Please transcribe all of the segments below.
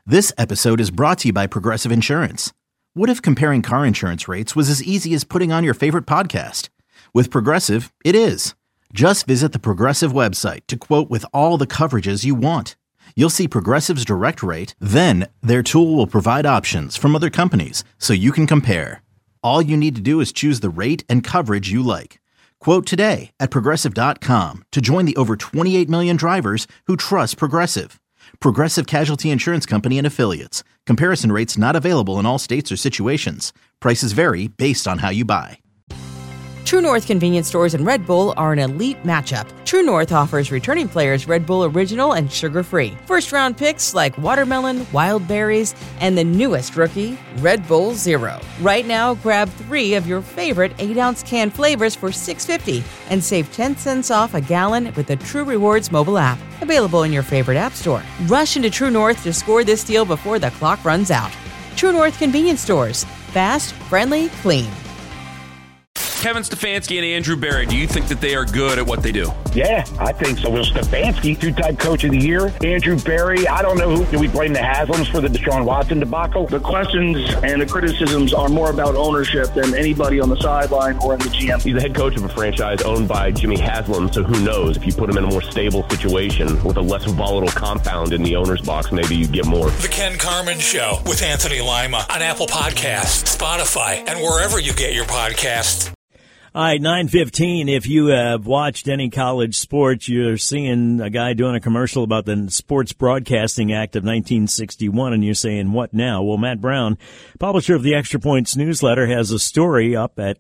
This episode is brought to you by Progressive Insurance. What if comparing car insurance rates was as easy as putting on your favorite podcast? With Progressive, it is. Just visit the Progressive website to quote with all the coverages you want. You'll see Progressive's direct rate, then their tool will provide options from other companies so you can compare. All you need to do is choose the rate and coverage you like. Quote today at Progressive.com to join the over 28 million drivers who trust Progressive. Progressive Casualty Insurance Company and Affiliates. Comparison rates not available in all states or situations. Prices vary based on how you buy. True North convenience stores and Red Bull are an elite matchup. True North offers returning players Red Bull Original and sugar-free. First-round picks like watermelon, wild berries, and the newest rookie, Red Bull Zero. Right now, grab 3 of your favorite 8-ounce can flavors for $6.50 and save 10 cents off a gallon with the True Rewards mobile app. Available in your favorite app store. Rush into True North to score this deal before the clock runs out. True North convenience stores. Fast, friendly, clean. Kevin Stefanski and Andrew Berry, do you think that they are good at what they do? Yeah, I think so. Will Stefanski, 2-time coach of the year. Andrew Berry, I don't know who. Do we blame the Haslams for the Deshaun Watson debacle? The questions and the criticisms are more about ownership than anybody on the sideline or in the GM. He's the head coach of a franchise owned by Jimmy Haslam, so who knows? If you put him in a more stable situation with a less volatile compound in the owner's box, maybe you get more. The Ken Carman Show with Anthony Lima on Apple Podcasts, Spotify, and wherever you get your podcasts. All right, 9:15. If you have watched any college sports, you're seeing a guy doing a commercial about the Sports Broadcasting Act of 1961, and you're saying, what now? Well, Matt Brown, publisher of the Extra Points newsletter, has a story up at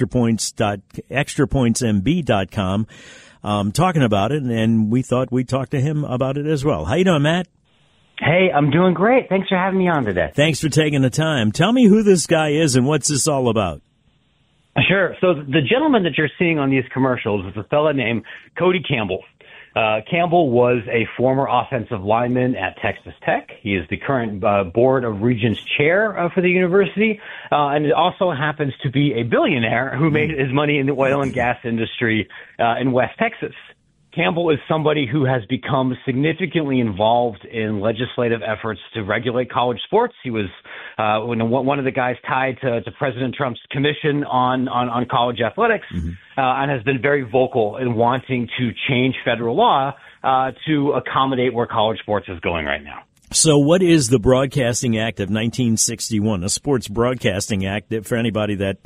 extrapointsmb.com talking about it, and we thought we'd talk to him about it as well. How you doing, Matt? Hey, I'm doing great. Thanks for having me on today. Thanks for taking the time. Tell me who this guy is and what's this all about. Sure. So the gentleman that you're seeing on these commercials is a fella named Cody Campbell. Campbell was a former offensive lineman at Texas Tech. He is the current Board of Regents chair for the university, and it also happens to be a billionaire who made his money in the oil and gas industry in West Texas. Campbell is somebody who has become significantly involved in legislative efforts to regulate college sports. He was one of the guys tied to President Trump's commission on college athletics, and has been very vocal in wanting to change federal law to accommodate where college sports is going right now. So what is the Broadcasting Act of 1961, a Sports Broadcasting Act, for anybody that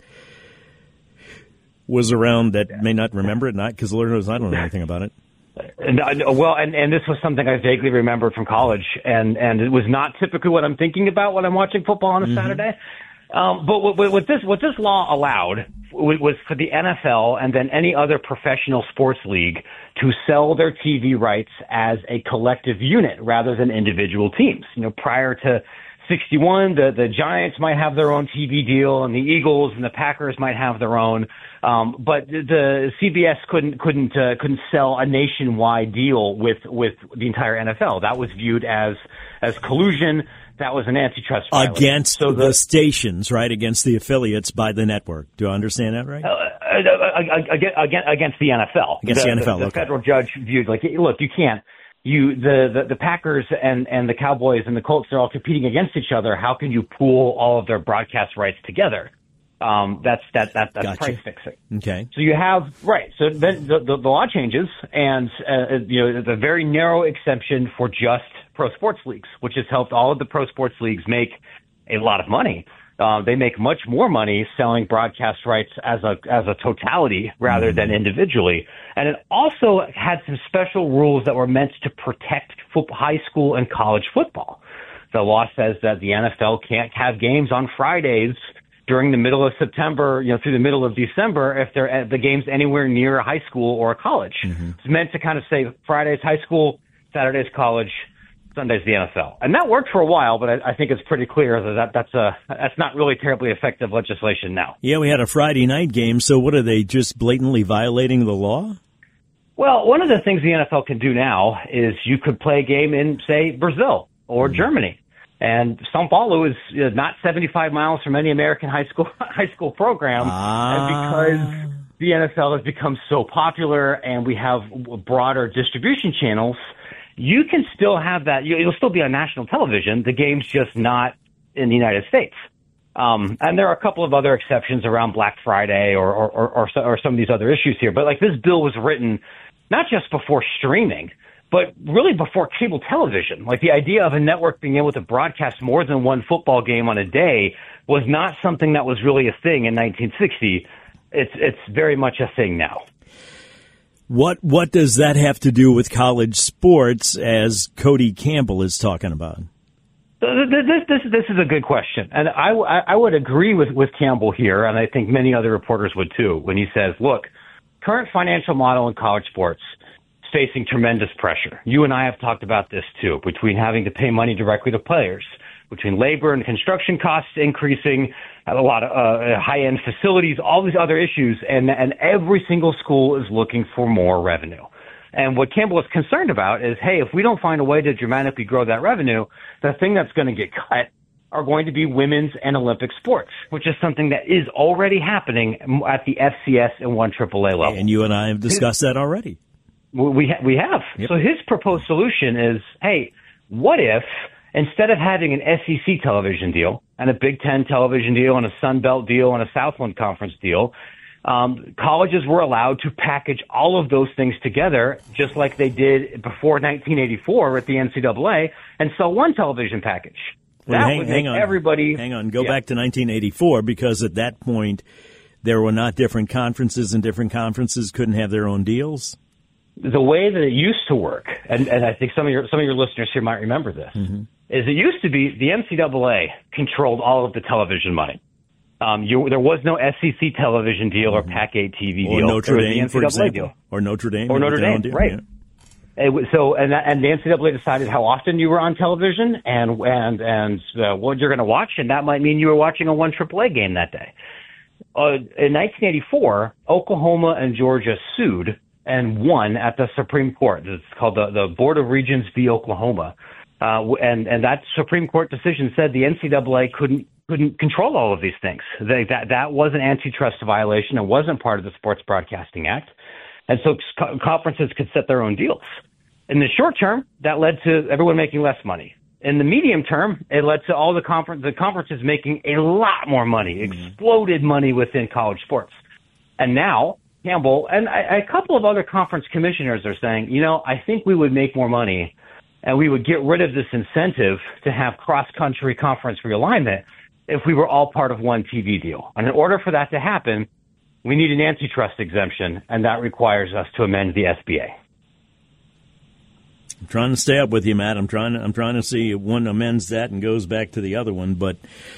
was around that may not remember it, not because Lord knows I don't know anything about it. And this was something I vaguely remembered from college, and it was not typically what I'm thinking about when I'm watching football on a Saturday. But what this law allowed was for the NFL and then any other professional sports league to sell their TV rights as a collective unit rather than individual teams. You know, prior to 61, the Giants might have their own TV deal, and the Eagles and the Packers might have their own. But the CBS couldn't sell a nationwide deal with the entire NFL. That was viewed as collusion. That was an antitrust violation. Against the stations, right? Against the affiliates by the network. Do I understand that right? Against the NFL. Against the NFL. The federal judge viewed like, look, you can't. The Packers and the Cowboys and the Colts are all competing against each other. How can you pool all of their broadcast rights together? That's Gotcha. price fixing. Okay. So you have, right. So then the law changes, and, the very narrow exception for just pro sports leagues, which has helped all of the pro sports leagues make a lot of money. They make much more money selling broadcast rights as a totality rather than individually. And it also had some special rules that were meant to protect high school and college football. The law says that the NFL can't have games on Fridays during the middle of September, through the middle of December, if the game's anywhere near a high school or a college. It's meant to kind of say Friday's high school, Saturday's college, Sunday's the NFL. And that worked for a while, but I think it's pretty clear that's not really terribly effective legislation now. Yeah, we had a Friday night game, so what are they, just blatantly violating the law? Well, one of the things the NFL can do now is you could play a game in, say, Brazil or Germany. And São Paulo is not 75 miles from any American high school program. And because the NFL has become so popular and we have broader distribution channels, you can still have that. It'll still be on national television. The game's just not in the United States. And there are a couple of other exceptions around Black Friday or some of these other issues here. But like, this bill was written not just before streaming, but really before cable television. Like, the idea of a network being able to broadcast more than one football game on a day was not something that was really a thing in 1960. It's very much a thing now. What does that have to do with college sports, as Cody Campbell is talking about? This is a good question, and I would agree with Campbell here, and I think many other reporters would too, when he says, look, current financial model in college sports is facing tremendous pressure. You and I have talked about this too, between having to pay money directly to players, between labor and construction costs increasing, a lot of high-end facilities, all these other issues, and every single school is looking for more revenue. And what Campbell is concerned about is, hey, if we don't find a way to dramatically grow that revenue, the thing that's going to get cut are going to be women's and Olympic sports, which is something that is already happening at the FCS and 1AAA level. And you and I have discussed that already. We have. Yep. So his proposed solution is, hey, what if instead of having an SEC television deal and a Big Ten television deal and a Sun Belt deal and a Southland Conference deal, colleges were allowed to package all of those things together, just like they did before 1984 with the NCAA, and sell one television package. Well, hang on. Go back to 1984, because at that point there were not different conferences, and different conferences couldn't have their own deals. The way that it used to work, and I think some of your listeners here might remember this, is it used to be the NCAA controlled all of the television money. There was no SEC television deal or Pac-8 TV deal. Or Notre Dame, for example. Or Notre Dame. Right. Yeah. So, and the NCAA decided how often you were on television and what you're going to watch, and that might mean you were watching a 1AAA game that day. In 1984, Oklahoma and Georgia sued and won at the Supreme Court. It's called the Board of Regents v. Oklahoma. And that Supreme Court decision said the NCAA couldn't control all of these things. That was an antitrust violation. It wasn't part of the Sports Broadcasting Act. And so conferences could set their own deals. In the short term, that led to everyone making less money. In the medium term, it led to all the conferences making a lot more money, exploded money within college sports. And now Campbell and a couple of other conference commissioners are saying, I think we would make more money and we would get rid of this incentive to have cross-country conference realignment if we were all part of one TV deal. And in order for that to happen, we need an antitrust exemption, and that requires us to amend the SBA. I'm trying to stay up with you, Matt. I'm trying to see if one amends that and goes back to the other one. But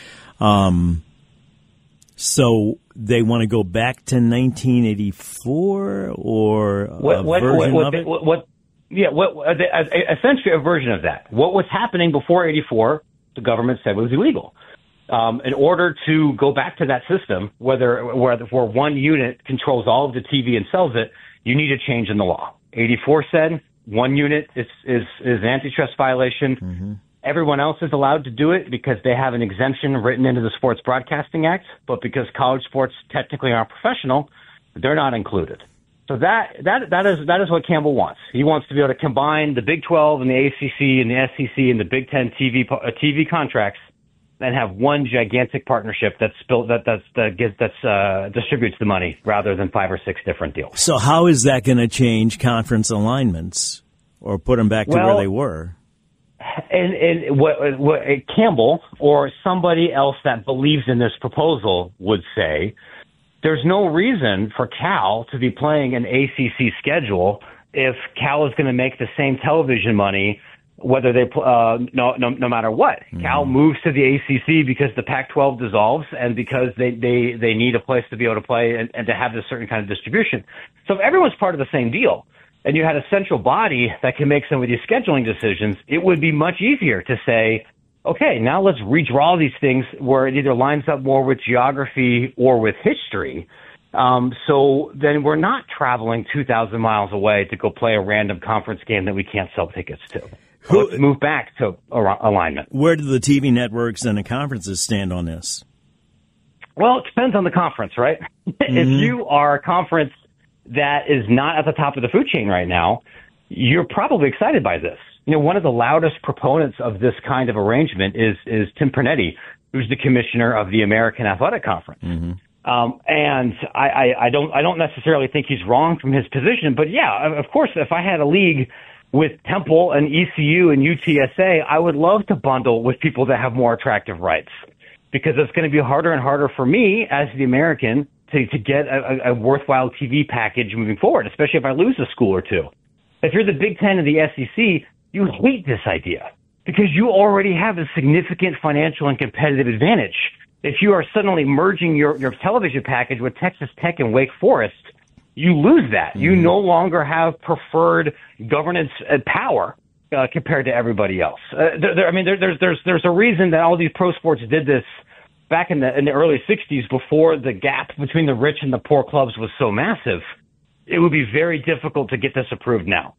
so they want to go back to 1984 or version of it? Essentially a version of that. What was happening before 84, the government said was illegal. In order to go back to that system, where one unit controls all of the TV and sells it, you need a change in the law. 84 said one unit is an antitrust violation. Mm-hmm. Everyone else is allowed to do it because they have an exemption written into the Sports Broadcasting Act, but because college sports technically aren't professional, they're not included. So that is what Campbell wants. He wants to be able to combine the Big 12 and the ACC and the SEC and the Big 10 TV contracts and have one gigantic partnership that distributes the money rather than 5 or 6 different deals. So how is that going to change conference alignments or put them back to where they were? And what Campbell or somebody else that believes in this proposal would say, there's no reason for Cal to be playing an ACC schedule if Cal is going to make the same television money whether they no matter what. Mm-hmm. Cal moves to the ACC because the Pac-12 dissolves and because they need a place to be able to play and to have this certain kind of distribution. So if everyone's part of the same deal and you had a central body that can make some of these scheduling decisions, it would be much easier to say, okay, now let's redraw these things where it either lines up more with geography or with history. So then we're not traveling 2,000 miles away to go play a random conference game that we can't sell tickets to. Let's move back to alignment. Where do the TV networks and the conferences stand on this? Well, it depends on the conference, right? Mm-hmm. If you are a conference that is not at the top of the food chain right now, you're probably excited by this. one of the loudest proponents of this kind of arrangement is Tim Pernetti, who's the commissioner of the American Athletic Conference. Mm-hmm. And I don't necessarily think he's wrong from his position, but yeah, of course, if I had a league with Temple and ECU and UTSA, I would love to bundle with people that have more attractive rights, because it's going to be harder and harder for me as the American to get a worthwhile TV package moving forward, especially if I lose a school or two. If you're the Big Ten of the SEC, you hate this idea because you already have a significant financial and competitive advantage. If you are suddenly merging your television package with Texas Tech and Wake Forest, you lose that. You no longer have preferred governance and power compared to everybody else. There's a reason that all these pro sports did this back in the early 60s before the gap between the rich and the poor clubs was so massive. It would be very difficult to get this approved now.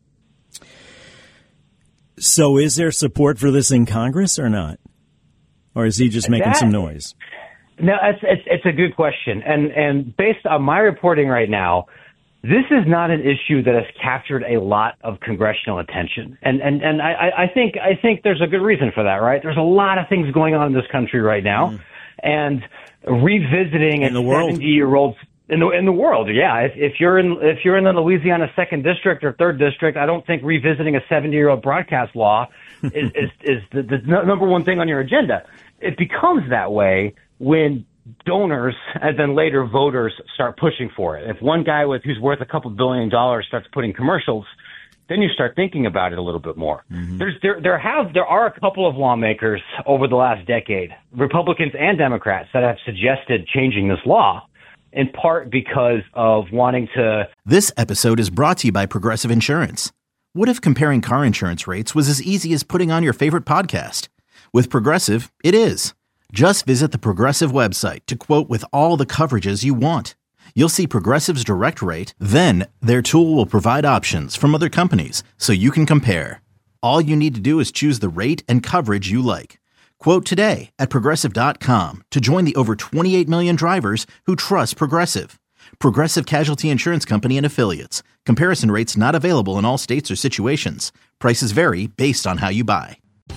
So is there support for this in Congress or not? Or is he just making some noise? No, it's a good question. And based on my reporting right now, this is not an issue that has captured a lot of congressional attention. And I think there's a good reason for that, right? There's a lot of things going on in this country right now. And revisiting a 70-year-old in the world, yeah. If you're in the Louisiana 2nd District or 3rd District, I don't think revisiting a 70-year-old broadcast law is the number one thing on your agenda. It becomes that way when donors and then later voters start pushing for it. If one guy who's worth a couple $2 billion starts putting commercials, then you start thinking about it a little bit more. Mm-hmm. There are a couple of lawmakers over the last decade, Republicans and Democrats, that have suggested changing this law, in part because of wanting to. This episode is brought to you by Progressive Insurance. What if comparing car insurance rates was as easy as putting on your favorite podcast? With Progressive, it is. Just visit the Progressive website to quote with all the coverages you want. You'll see Progressive's direct rate, then their tool will provide options from other companies so you can compare. All you need to do is choose the rate and coverage you like. Quote today at Progressive.com to join the over 28 million drivers who trust Progressive. Progressive Casualty Insurance Company and Affiliates. Comparison rates not available in all states or situations. Prices vary based on how you buy.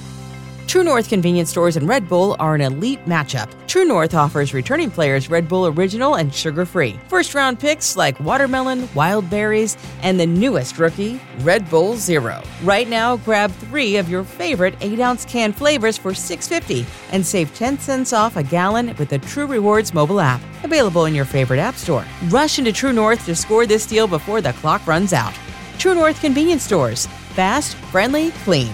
True North convenience stores and Red Bull are an elite matchup. True North offers returning players Red Bull Original and sugar-free. First-round picks like watermelon, wild berries, and the newest rookie, Red Bull Zero. Right now, grab 3 of your favorite 8-ounce can flavors for $6.50 and save 10 cents off a gallon with the True Rewards mobile app. Available in your favorite app store. Rush into True North to score this deal before the clock runs out. True North convenience stores. Fast, friendly, clean.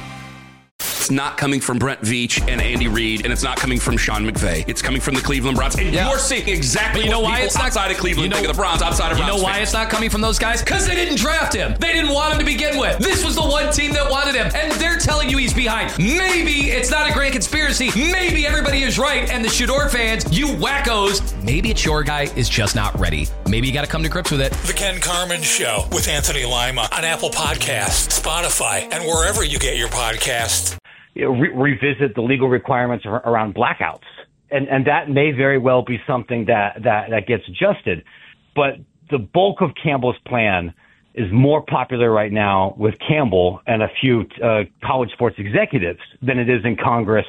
It's not coming from Brent Veach and Andy Reid, and it's not coming from Sean McVay. It's coming from the Cleveland Browns. And you're seeing exactly what people outside of Cleveland think of the Browns, outside of Browns. You know why it's not coming from those guys? Because they didn't draft him. They didn't want him to begin with. This was the one team that wanted him, and they're telling you he's behind. Maybe it's not a grand conspiracy. Maybe everybody is right, and the Shador fans, you wackos, maybe it's your guy is just not ready. Maybe you got to come to grips with it. The Ken Carman Show with Anthony Lima on Apple Podcasts, Spotify, and wherever you get your podcasts. Revisit the legal requirements around blackouts. And that may very well be something that gets adjusted. But the bulk of Campbell's plan is more popular right now with Campbell and a few college sports executives than it is in Congress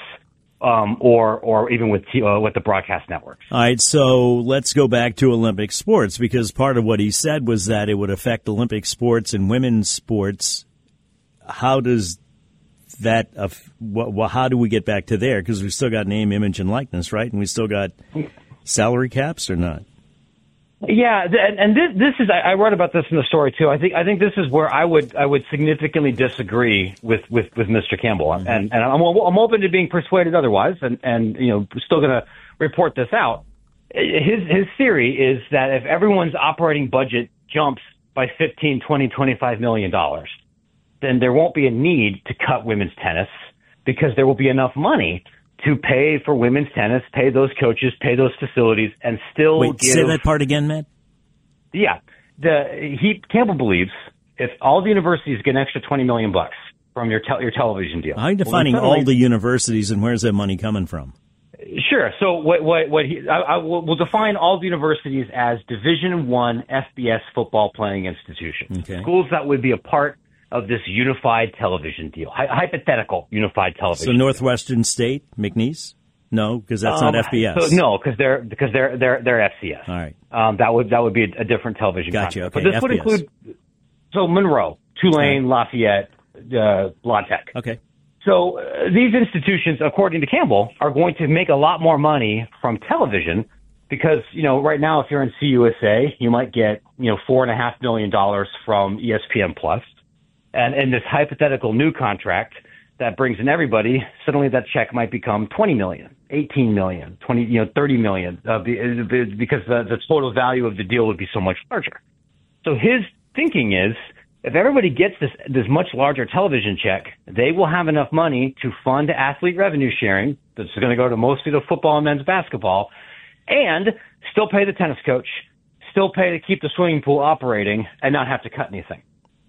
or even with the broadcast networks. All right, so let's go back to Olympic sports, because part of what he said was that it would affect Olympic sports and women's sports. How does that? How do we get back to there? Because we still got name, image, and likeness, right? And we still got salary caps, or not? Yeah, and this is, I wrote about this in the story too. I think this is where I would significantly disagree with Mr. Campbell, mm-hmm. and I'm open to being persuaded otherwise, and still going to report this out. His theory is that if everyone's operating budget jumps by $15, $20, $25 million, then there won't be a need to cut women's tennis, because there will be enough money to pay for women's tennis, pay those coaches, pay those facilities, and still say that part again, Matt? Yeah. Campbell believes if all the universities get an extra $20 million from your television deal. How are you defining all the universities, and where's that money coming from? Sure. So we'll define all the universities as Division I FBS football playing institutions. Okay. Schools that would be a part of this unified television deal, hypothetical unified television. So Northwestern State, McNeese? No, because that's not FBS. So no, because they're FCS. All right. That would be a different television. Gotcha. Contract. Okay. But this FBS. would include Monroe, Tulane, Lafayette, La Tech. Okay. So these institutions, according to Campbell, are going to make a lot more money from television because, right now, if you're in CUSA, you might get, $4.5 million from ESPN Plus. And in this hypothetical new contract that brings in everybody, suddenly that check might become $20 million, $18 million, $30 million, because the total value of the deal would be so much larger. So his thinking is, if everybody gets this much larger television check, they will have enough money to fund athlete revenue sharing that's going to go to mostly to football and men's basketball, and still pay the tennis coach, still pay to keep the swimming pool operating, and not have to cut anything.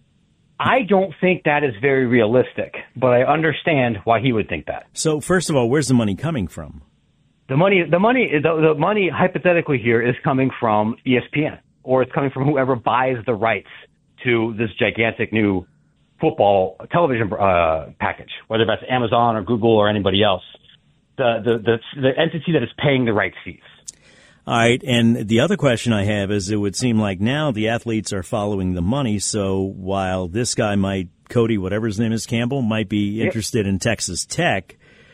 I don't think that is very realistic, but I understand why he would think that. So first of all, where's the money coming from? The money hypothetically here is coming from ESPN, or it's coming from whoever buys the rights to this gigantic new football television package, whether that's Amazon or Google or anybody else, the entity that is paying the rights fees. All right, and the other question I have is, it would seem like now the athletes are following the money, so while this guy Cody, whatever his name is, Campbell, might be interested in Texas Tech,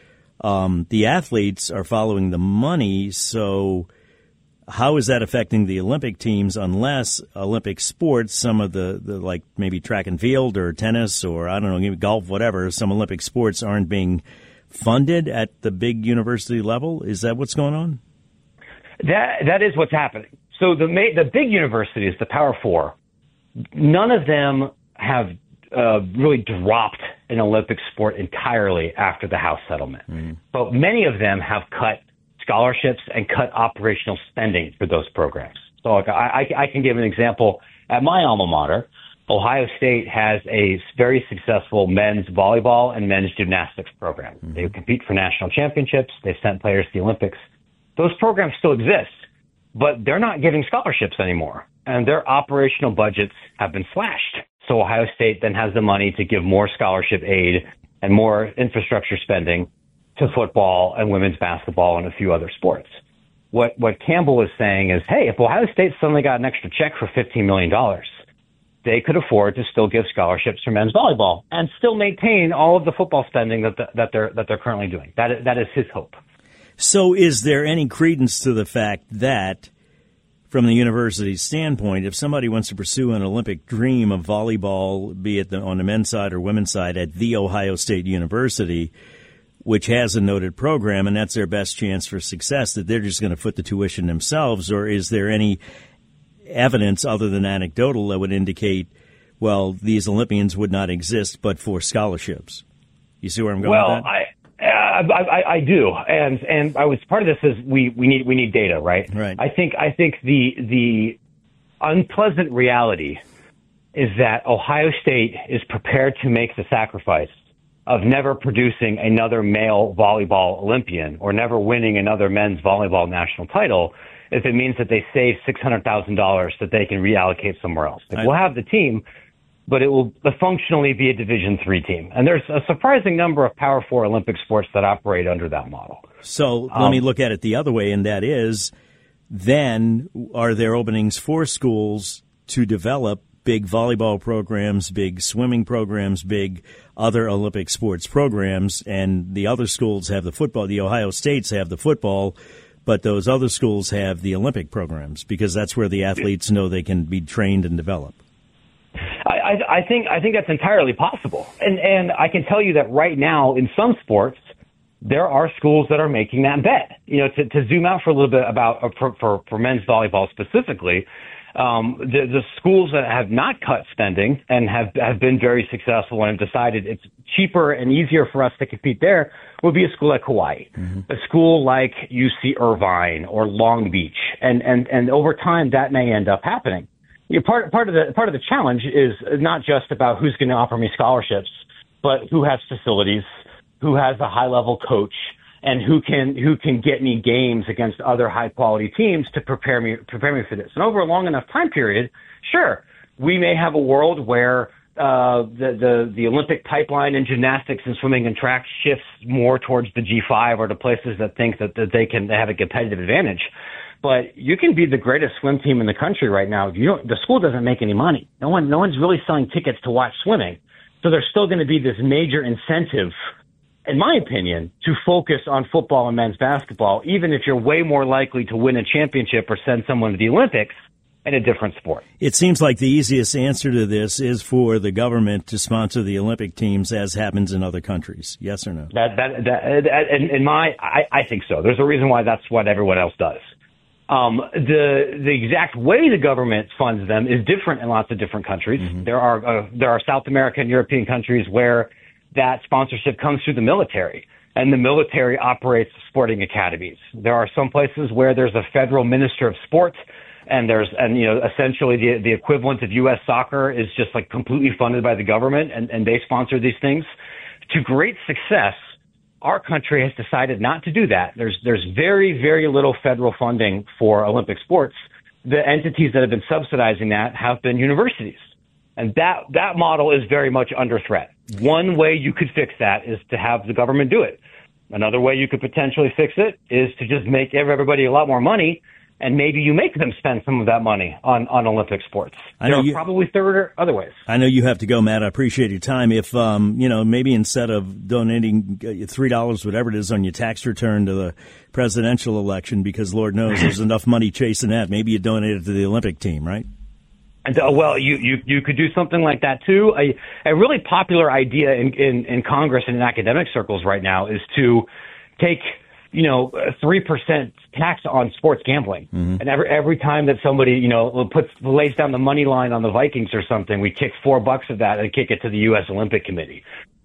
the athletes are following the money, so how is that affecting the Olympic teams unless Olympic sports, some of the like maybe track and field or tennis or, I don't know, maybe golf, whatever, some Olympic sports aren't being funded at the big university level? Is that what's going on? That is what's happening. So the big universities, the Power Four, none of them have really dropped an Olympic sport entirely after the House settlement. Mm-hmm. But many of them have cut scholarships and cut operational spending for those programs. So like, I can give an example. At my alma mater, Ohio State has a very successful men's volleyball and men's gymnastics program. Mm-hmm. They compete for national championships. They've sent players to the Olympics. Those programs still exist, but they're not giving scholarships anymore, and their operational budgets have been slashed. So Ohio State then has the money to give more scholarship aid and more infrastructure spending to football and women's basketball and a few other sports. What Campbell is saying is, hey, if Ohio State suddenly got an extra check for $15 million, they could afford to still give scholarships for men's volleyball and still maintain all of the football spending that they're currently doing. That is his hope. So is there any credence to the fact that, from the university's standpoint, if somebody wants to pursue an Olympic dream of volleyball, be it on the men's side or women's side, at The Ohio State University, which has a noted program, and that's their best chance for success, that they're just going to foot the tuition themselves? Or is there any evidence other than anecdotal that would indicate, well, these Olympians would not exist but for scholarships? You see where I'm going with that? I do, and I was part of this is we need data, right? Right. I think the unpleasant reality is that Ohio State is prepared to make the sacrifice of never producing another male volleyball Olympian or never winning another men's volleyball national title if it means that they save $600,000 that they can reallocate somewhere else. We'll have the team, but it will functionally be a Division III team. And there's a surprising number of Power Four Olympic sports that operate under that model. So let me look at it the other way, and that is, then are there openings for schools to develop big volleyball programs, big swimming programs, big other Olympic sports programs, and the other schools have the football, the Ohio States have the football, but those other schools have the Olympic programs because that's where the athletes know they can be trained and developed. I think that's entirely possible. And I can tell you that right now in some sports, there are schools that are making that bet. You know, to zoom out for a little bit about for men's volleyball specifically, the schools that have not cut spending and have been very successful and have decided it's cheaper and easier for us to compete there would be a school like Hawaii, a school like UC Irvine or Long Beach. And over time, that may end up happening. You know, part of the challenge is not just about who's going to offer me scholarships, but who has facilities, who has a high level coach, and who can get me games against other high quality teams to prepare me for this. And over a long enough time period, sure, we may have a world where the Olympic pipeline in gymnastics and swimming and track shifts more towards the G5 or to places that think that they have a competitive advantage. But you can be the greatest swim team in the country right now. The school doesn't make any money. No one's really selling tickets to watch swimming. So there's still going to be this major incentive, in my opinion, to focus on football and men's basketball, even if you're way more likely to win a championship or send someone to the Olympics in a different sport. It seems like the easiest answer to this is for the government to sponsor the Olympic teams, as happens in other countries. Yes or no? I think so. There's a reason why that's what everyone else does. The exact way the government funds them is different in lots of different countries. Mm-hmm. There are South American and European countries where that sponsorship comes through the military, and the military operates sporting academies. There are some places where there's a federal minister of sport, and essentially the equivalent of U.S. soccer is just like completely funded by the government, and they sponsor these things to great success. Our country has decided not to do that. There's very, very little federal funding for Olympic sports. The entities that have been subsidizing that have been universities. And that model is very much under threat. One way you could fix that is to have the government do it. Another way you could potentially fix it is to just make everybody a lot more money, and maybe you make them spend some of that money on Olympic sports. There are probably third or other ways. I know you have to go, Matt. I appreciate your time. If, maybe instead of donating $3, whatever it is, on your tax return to the presidential election, because Lord knows there's enough money chasing that, maybe you donate it to the Olympic team, right? And, you could do something like that, too. A really popular idea in Congress and in academic circles right now is to take 3% tax on sports gambling. Mm-hmm. And every time that somebody, lays down the money line on the Vikings or something, we kick $4 of that and kick it to the U.S. Olympic Committee.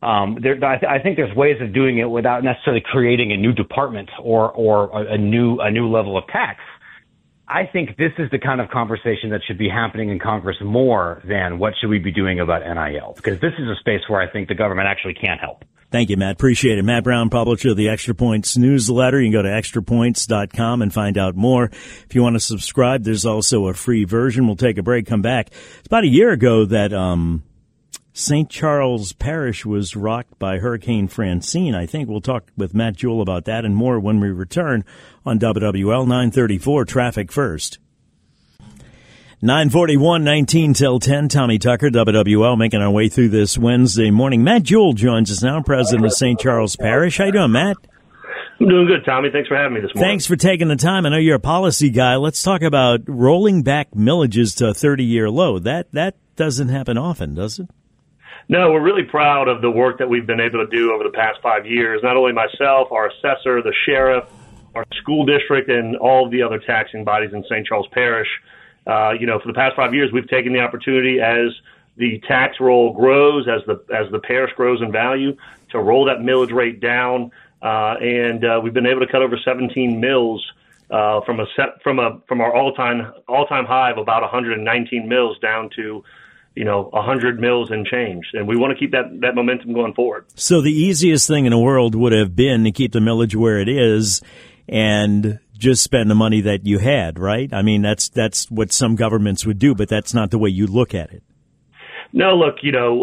I think there's ways of doing it without necessarily creating a new department or a new level of tax. I think this is the kind of conversation that should be happening in Congress more than what should we be doing about NIL, because this is a space where I think the government actually can't help. Thank you, Matt. Appreciate it. Matt Brown, publisher of the Extra Points newsletter. You can go to extrapoints.com and find out more. If you want to subscribe, there's also a free version. We'll take a break, come back. It's about a year ago that St. Charles Parish was rocked by Hurricane Francine. I think we'll talk with Matt Jewell about that and more when we return on WWL 934 Traffic First. 9:41, 19 till 10. Tommy Tucker, WWL, making our way through this Wednesday morning. Matt Jewell joins us now, president of St. Charles Parish. How you doing, Matt? I'm doing good, Tommy. Thanks for having me this morning. Thanks for taking the time. I know you're a policy guy. Let's talk about rolling back millages to a 30-year low. That doesn't happen often, does it? No, we're really proud of the work that we've been able to do over the past 5 years. Not only myself, our assessor, the sheriff, our school district, and all of the other taxing bodies in St. Charles Parish. For the past 5 years, we've taken the opportunity as the tax roll grows, as the parish grows in value, to roll that millage rate down, and we've been able to cut over 17 mills from our all-time high of about 119 mills down to 100 mills and change. And we want to keep that momentum going forward. So the easiest thing in the world would have been to keep the millage where it is and just spend the money that you had, right? I mean, that's what some governments would do, but that's not the way you look at it. No, look,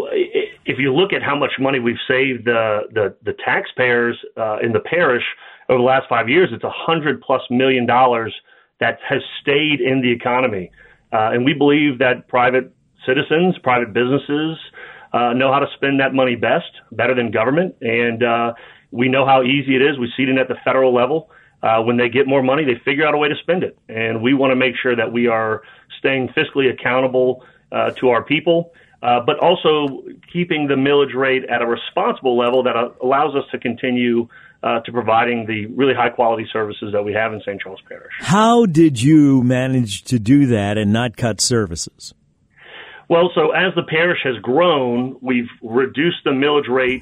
if you look at how much money we've saved the taxpayers in the parish over the last 5 years, it's $100+ million that has stayed in the economy. And we believe that private citizens, private businesses know how to spend that money better than government. And we know how easy it is. We see it at the federal level. When they get more money, they figure out a way to spend it. And we want to make sure that we are staying fiscally accountable to our people, but also keeping the millage rate at a responsible level that allows us to continue to providing the really high-quality services that we have in St. Charles Parish. How did you manage to do that and not cut services? Well, so as the parish has grown, we've reduced the millage rates.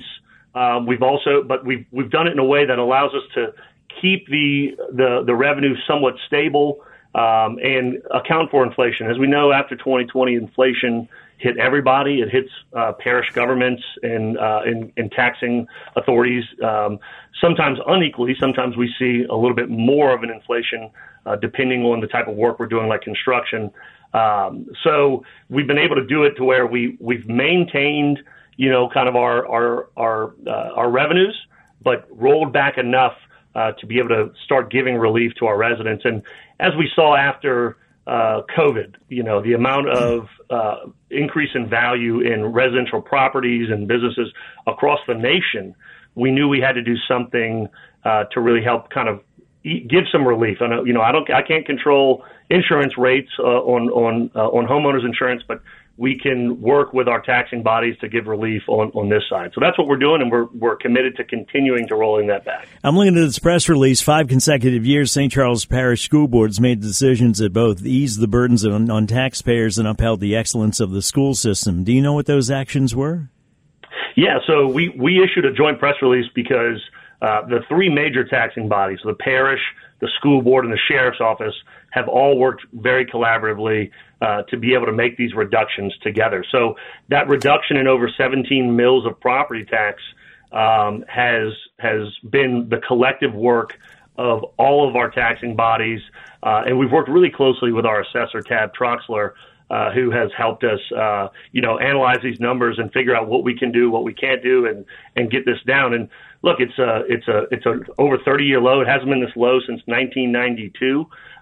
We've done it in a way that allows us to keep the revenue somewhat stable and account for inflation. As we know, after 2020, inflation hit everybody. It hits parish governments and taxing authorities, sometimes unequally. Sometimes we see a little bit more of an inflation depending on the type of work we're doing, like construction. So we've been able to do it to where we've maintained, kind of our revenues, but rolled back enough to be able to start giving relief to our residents. And as we saw after COVID, the amount of increase in value in residential properties and businesses across the nation, we knew we had to do something to really help kind of give some relief. And I can't control insurance rates on homeowners insurance, but we can work with our taxing bodies to give relief on this side. So that's what we're doing, and we're committed to continuing to rolling that back. I'm looking at this press release. 5 consecutive years, St. Charles Parish School Boards made decisions that both eased the burdens on taxpayers and upheld the excellence of the school system. Do you know what those actions were? Yeah, so we issued a joint press release because the 3 major taxing bodies, the parish, the school board, and the sheriff's office, have all worked very collaboratively to be able to make these reductions together. So that reduction in over 17 mills of property tax has been the collective work of all of our taxing bodies, and we've worked really closely with our assessor, Tab Troxler, who has helped us, analyze these numbers and figure out what we can do, what we can't do, and get this down. And look, it's a over 30-year low. It hasn't been this low since 1992.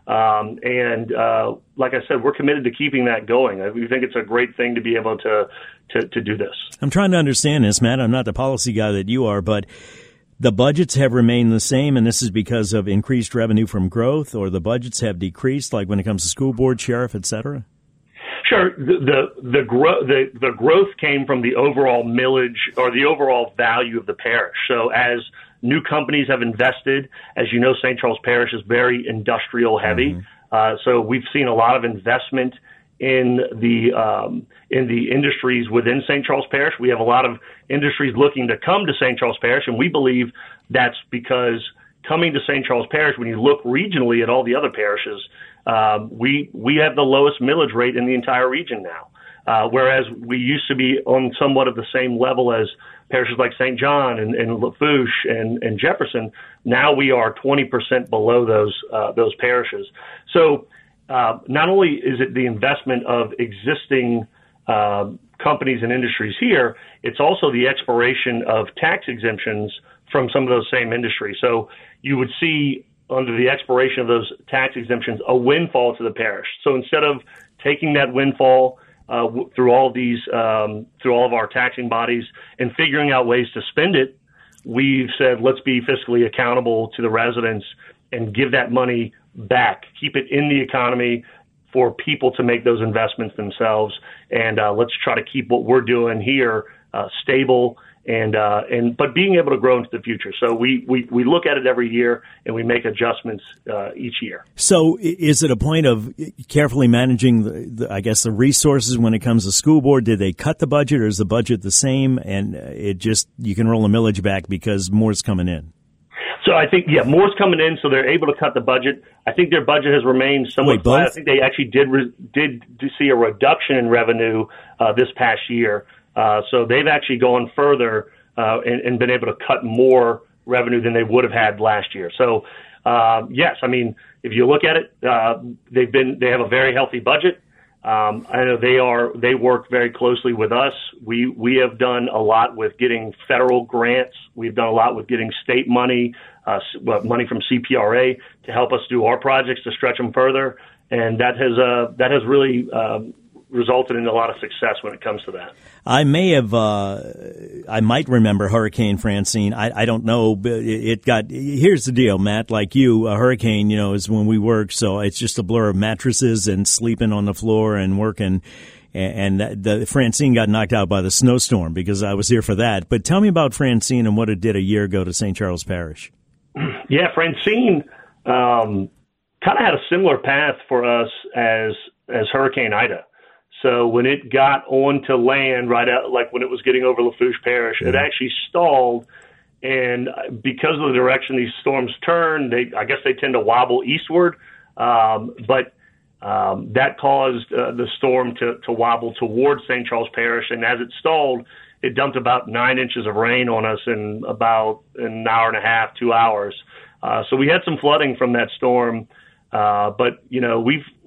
Like I said, we're committed to keeping that going. We think it's a great thing to be able to do this. I'm trying to understand this, Matt. I'm not the policy guy that you are, but the budgets have remained the same, and this is because of increased revenue from growth, or the budgets have decreased, like when it comes to school board, sheriff, et cetera? Sure. The growth came from the overall millage or the overall value of the parish. So as new companies have invested, as you know, St. Charles Parish is very industrial heavy. Mm-hmm. So we've seen a lot of investment in the industries within St. Charles Parish. We have a lot of industries looking to come to St. Charles Parish, and we believe that's because coming to St. Charles Parish, when you look regionally at all the other parishes, we have the lowest millage rate in the entire region now, whereas we used to be on somewhat of the same level as parishes like St. John and Lafourche and Jefferson. Now we are 20% below those parishes. So not only is it the investment of existing companies and industries here, it's also the expiration of tax exemptions from some of those same industries. So you would see, under the expiration of those tax exemptions, a windfall to the parish. So instead of taking that windfall through all of our taxing bodies and figuring out ways to spend it, we've said, let's be fiscally accountable to the residents and give that money back, keep it in the economy for people to make those investments themselves. And let's try to keep what we're doing here stable but being able to grow into the future. So we look at it every year, and we make adjustments each year. So is it a point of carefully managing the resources when it comes to school board? Did they cut the budget, or is the budget the same, and you can roll the millage back because more's coming in? So I think, more's coming in, so they're able to cut the budget. I think their budget has remained somewhat flat. I think they actually did see a reduction in revenue this past year. So they've actually gone further and been able to cut more revenue than they would have had last year. So, yes, I mean, if you look at it, they have a very healthy budget. I know they work very closely with us. We have done a lot with getting federal grants. We've done a lot with getting state money, money from CPRA to help us do our projects to stretch them further. And that has really resulted in a lot of success when it comes to that. I might remember Hurricane Francine. I don't know. Here's the deal, Matt, like you, a hurricane, is when we work. So it's just a blur of mattresses and sleeping on the floor and working. And the Francine got knocked out by the snowstorm because I was here for that. But tell me about Francine and what it did a year ago to St. Charles Parish. Yeah, Francine kind of had a similar path for us as Hurricane Ida. So when it got onto land right out, like when it was getting over Lafourche Parish, it actually stalled. And because of the direction these storms turn, I guess they tend to wobble eastward. But that caused the storm to wobble towards St. Charles Parish. And as it stalled, it dumped about 9 inches of rain on us in about an hour and a half, 2 hours. So we had some flooding from that storm. But,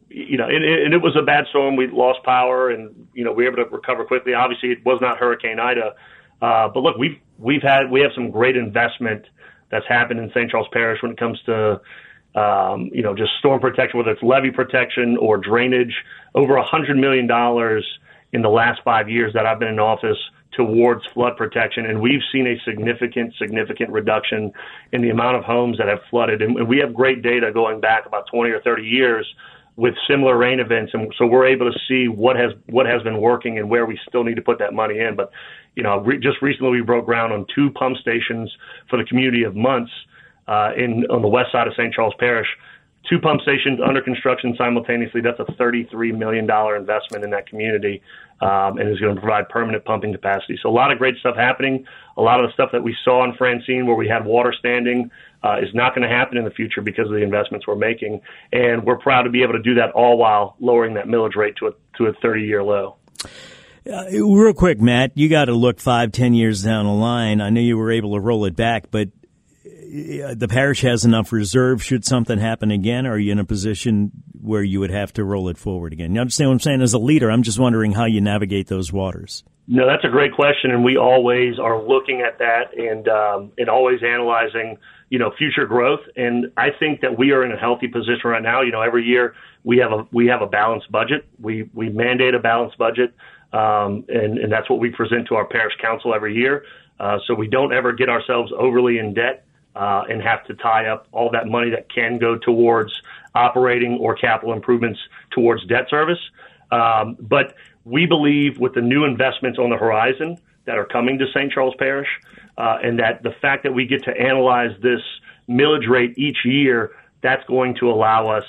and it was a bad storm. We lost power, and we were able to recover quickly. Obviously, it was not Hurricane Ida, but look, we have some great investment that's happened in St. Charles Parish when it comes to just storm protection, whether it's levee protection or drainage. Over $100 million in the last 5 years that I've been in office towards flood protection, and we've seen a significant reduction in the amount of homes that have flooded. And we have great data going back about 20 or 30 years with similar rain events, and so we're able to see what has been working and where we still need to put that money in. But just recently we broke ground on 2 pump stations for the community of Muntz on the west side of St. Charles Parish. 2 pump stations under construction simultaneously. That's a $33 million investment in that community, and is going to provide permanent pumping capacity. So a lot of great stuff happening. A lot of the stuff that we saw in Francine where we had water standing is not going to happen in the future because of the investments we're making. And we're proud to be able to do that all while lowering that millage rate to a 30-year low. Real quick, Matt, you got to look 5-10 years down the line. I know you were able to roll it back, but the parish has enough reserve should something happen again? Or are you in a position where you would have to roll it forward again? You understand what I'm saying? As a leader, I'm just wondering how you navigate those waters. No, that's a great question, and we always are looking at that and always analyzing, future growth. And I think that we are in a healthy position right now. Every year we have a balanced budget. We mandate a balanced budget, and that's what we present to our parish council every year. So we don't ever get ourselves overly in debt and have to tie up all that money that can go towards operating or capital improvements towards debt service. But we believe with the new investments on the horizon that are coming to St. Charles Parish, and that the fact that we get to analyze this millage rate each year, that's going to allow us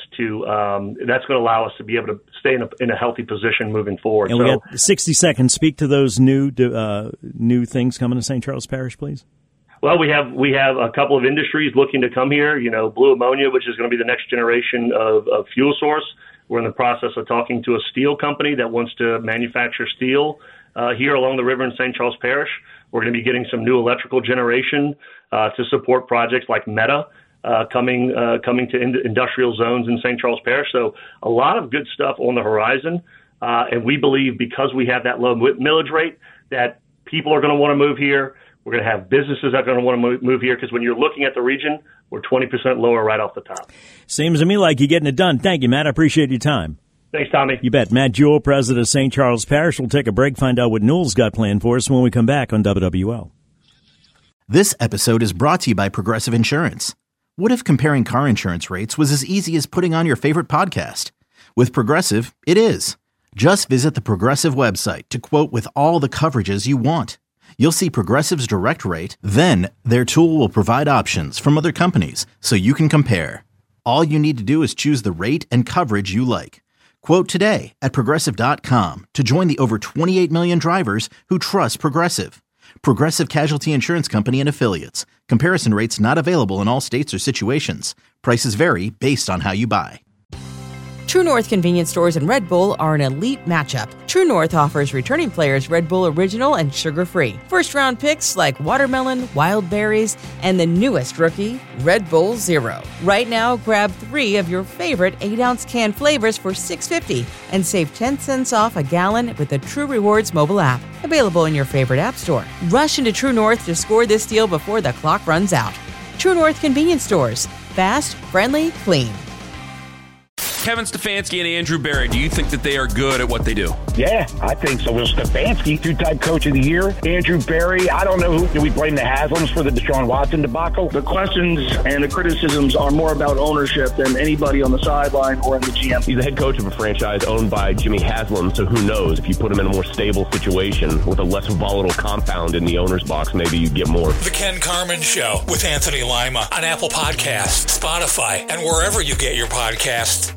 to be able to stay in a healthy position moving forward. And we got 60 seconds. Speak to those new things coming to St. Charles Parish, please. Well, we have a couple of industries looking to come here. Blue ammonia, which is going to be the next generation of fuel source. We're in the process of talking to a steel company that wants to manufacture steel here along the river in St. Charles Parish. We're going to be getting some new electrical generation to support projects like Meta coming to industrial zones in St. Charles Parish. So a lot of good stuff on the horizon, and we believe because we have that low millage rate that people are going to want to move here. We're going to have businesses that are going to want to move here because when you're looking at the region, we're 20% lower right off the top. Seems to me like you're getting it done. Thank you, Matt. I appreciate your time. Thanks, Tommy. You bet. Matt Jewell, president of St. Charles Parish. We'll take a break, find out what Newell's got planned for us when we come back on WWL. This episode is brought to you by Progressive Insurance. What if comparing car insurance rates was as easy as putting on your favorite podcast? With Progressive, it is. Just visit the Progressive website to quote with all the coverages you want. You'll see Progressive's direct rate, then their tool will provide options from other companies so you can compare. All you need to do is choose the rate and coverage you like. Quote today at Progressive.com to join the over 28 million drivers who trust Progressive. Progressive Casualty Insurance Company and Affiliates. Comparison rates not available in all states or situations. Prices vary based on how you buy. True North convenience stores and Red Bull are an elite matchup. True North offers returning players Red Bull Original and sugar-free. First-round picks like watermelon, wild berries, and the newest rookie, Red Bull Zero. Right now, grab 3 of your favorite 8-ounce can flavors for $6.50 and save 10 cents off a gallon with the True Rewards mobile app. Available in your favorite app store. Rush into True North to score this deal before the clock runs out. True North convenience stores. Fast, friendly, clean. Kevin Stefanski and Andrew Berry, do you think that they are good at what they do? Yeah, I think so. Will Stefanski, 2-time coach of the year. Andrew Berry, I don't know who. Do we blame the Haslams for the Deshaun Watson debacle? The questions and the criticisms are more about ownership than anybody on the sideline or in the GM. He's the head coach of a franchise owned by Jimmy Haslam, so who knows? If you put him in a more stable situation with a less volatile compound in the owner's box, maybe you get more. The Ken Carman Show with Anthony Lima on Apple Podcasts, Spotify, and wherever you get your podcasts.